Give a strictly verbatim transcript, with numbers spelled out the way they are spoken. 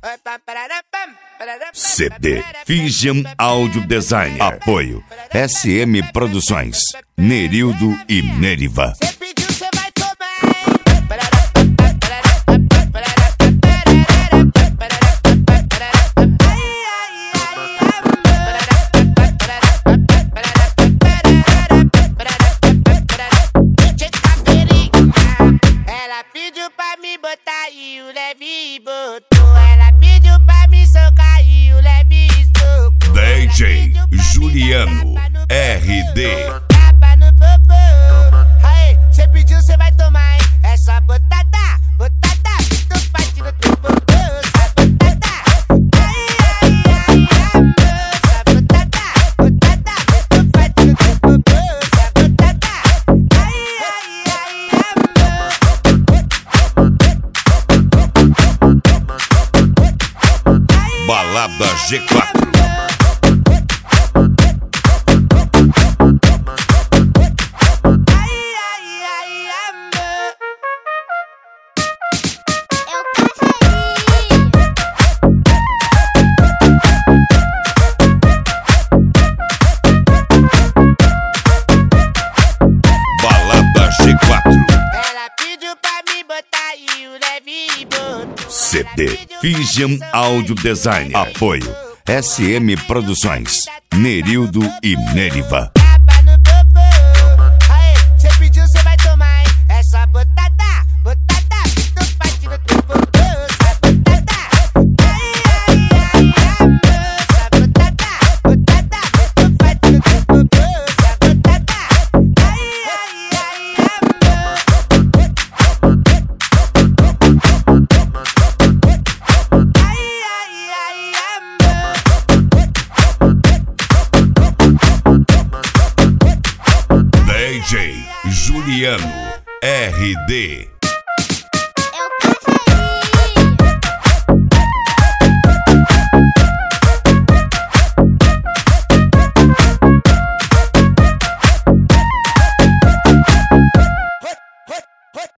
C D Vision Audio Design. Apoio S M Produções, Nerildo e Neriva. Ela pediu pra me botar e o Leve botou. Ela pediu pra me socar e o Leve socou. D J Juliano R D. Tapa no popô. Aê, cê pediu, cê vai tomar, hein? É só botada, botada, tu faz no teu popô. Só botada. Ai, ai, ai, amor. Só botada, botada, tu faz no teu popô. Só botada. Ai, ai, ai, amor. Balada G quatro. Balada G quatro. Ela pediu pra me botar e o Leve botou. C D Vision Audio Design. Apoio S M Produções, Nerildo e Neriva. Tapa no popô. Aê, cê pediu, cê vai tomar, hein? É só botada, botada, tu faz no teu popô. Só botada. Ai, ai, ai, amor. Só botada, botada, tu faz no teu popô. Só botada. Ai, ai, ai, amor. Ai, ai, ai, amor. D J Juliano R D.